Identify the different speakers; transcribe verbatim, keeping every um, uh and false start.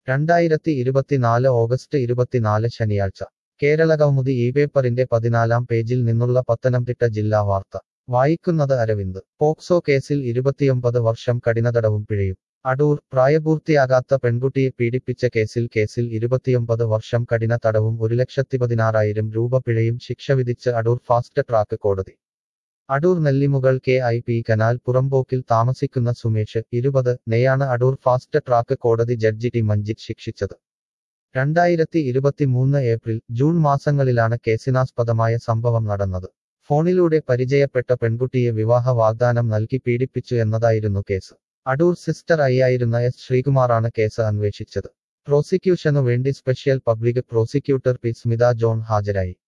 Speaker 1: രണ്ടായിരത്തി ഇരുപത്തിനാല് ഓഗസ്റ്റ് ഇരുപത്തിനാല് ശനിയാഴ്ച കേരളകൗമുദി ഈ പേപ്പറിന്റെ പതിനാലാം പേജിൽ നിന്നുള്ള പത്തനംതിട്ട ജില്ലാ വാർത്ത വായിക്കുന്നത് അരവിന്ദ്. പോക്സോ കേസിൽ ഇരുപത്തിയൊമ്പത് വർഷം കഠിനതടവും പിഴയും. അടൂർ. പ്രായപൂർത്തിയാകാത്ത പെൺകുട്ടിയെ പീഡിപ്പിച്ച കേസിൽ കേസിൽ ഇരുപത്തിയൊമ്പത് വർഷം കഠിന തടവും ഒരു ലക്ഷത്തി പതിനാറായിരം രൂപ പിഴയും ശിക്ഷ വിധിച്ച് അടൂർ ഫാസ്റ്റ് ട്രാക്ക് കോടതി. Adoor Nellimukal K I P canal പുറമ്പോക്കിൽ താമസിക്കുന്ന സുമേഷ്, ഇരുപത്, നെയാണ് അടൂർ ഫാസ്റ്റ് ട്രാക്ക് കോടതി ജഡ്ജി ടി മഞ്ജിത് ശിക്ഷിച്ചത്. രണ്ടായിരത്തി ഇരുപത്തിമൂന്ന് ഏപ്രിൽ, ജൂൺ മാസങ്ങളിലാണ് കേസിനാസ്പദമായ സംഭവം നടന്നത്. ഫോണിലൂടെ പരിചയപ്പെട്ട പെൺകുട്ടിയെ വിവാഹ വാഗ്ദാനം നൽകി പീഡിപ്പിച്ചു എന്നതായിരുന്നു കേസ്. അടൂർ സിസ്റ്റർ ഐയായിരുന്ന എസ് ശ്രീകുമാറാണ് കേസ് അന്വേഷിച്ചത്. പ്രോസിക്യൂഷനു വേണ്ടി special public prosecutor P Smitha John ഹാജരായി.